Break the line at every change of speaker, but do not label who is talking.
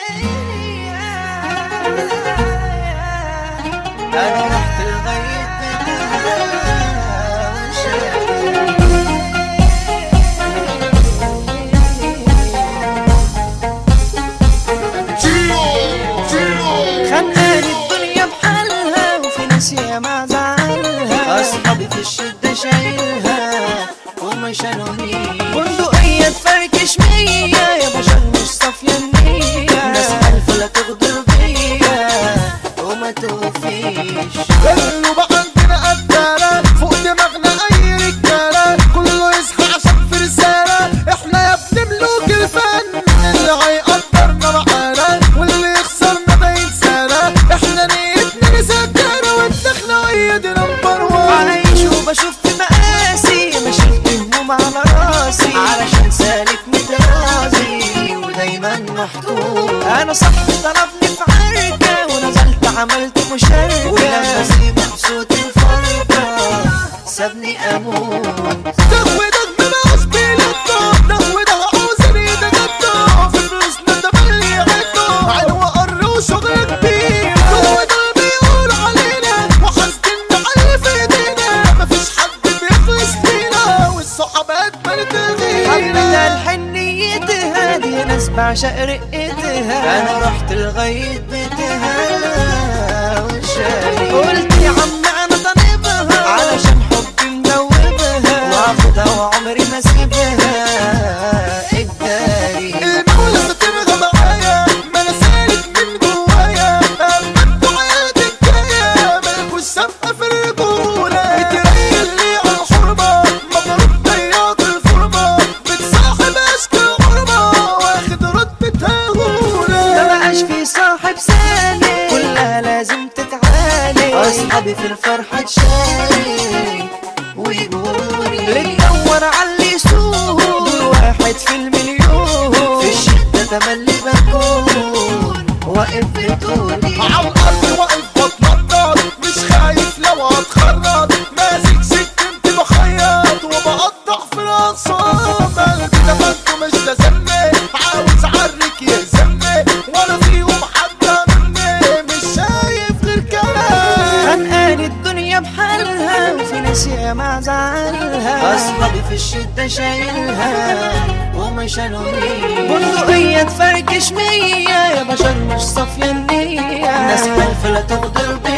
أنا رحت لغاية
خانقاني الدنيا بحالها وفي ناس ياما زعلها،
أصحابي في الشدة شايلها وما شالونيش،
بندقية تفركش مية يا بشر مش صافية النية،
ناس حلفة لا تغدر بيا وما توفيش.
قالوا بقى عندنا قدارة فوق دماغنا أي رجالة، كله يصحى عشان في رسالة، احنا يا ابن ملوك الفن، اللي هيقدرنا معانا واللي يخسرنا ده ينسانا، احنا نيتنا نسكرة ودخنا وهي دي نمبر وان.
عايش وبشوف في مقاسي ماشي هموم على راسي،
علشان سالك مترازي ودايما محطوط،
انا صاحبي طلبني في عركة ونزلت عملت مشاركة،
ولما سمع صوت الفرقة سابني اموت.
دغ من عصبي للطب، دغ عاوزين يتغدوا في فلوسنا ده ملي عدوا، عين وقر وشغل كبير، كل ده بيقول علينا وحاسدنا على في ايدينا، مفيش حد بيخلص لينا والصحابات بنت الغيرة.
حبيتها الحنيتها دي ناس بعشق رقتها،
انا رحت لغاية بيتها وشايف،
قلت يا عم انا طالبها
علشان حبي مدوبها وعاخدها وعمري ما سيبها الداري.
المولى سترها معايا ما انا سالك من جوايا، اما انتوا حياتك جايه مالكوش سابقه في الرجوله، بتريل لي على الحرمه مبروك طيات الفورمه، بتصاحب اشكال غربه واخد رتبتها غوله،
ما بقاش في صاحب سالك كلها لازم تتعالج،
اصحابي في الفرحة تشارك ويقولي
بتدور على يسوق دول واحد في المليون،
في الشدة تملي بكون واقف بطولي،
على الارض واقف بتنطط مش خايف لو هتخرط، ماسك سكنتي بخيط وبقطع في الاقسام، قلبي ده بنته مش لازمني عاوز اعرك يهزمني، ولا فيهم حد مني مش شايف غير كلام.
خانقاني الدنيا بحالها وفي ناس ياما زعلها،
اصحابي في الشدة شايلها وما شالونيش،
بندقية تفركش مية يا بشر مش صافية النية،
ناس حلفة لا تغدر بيا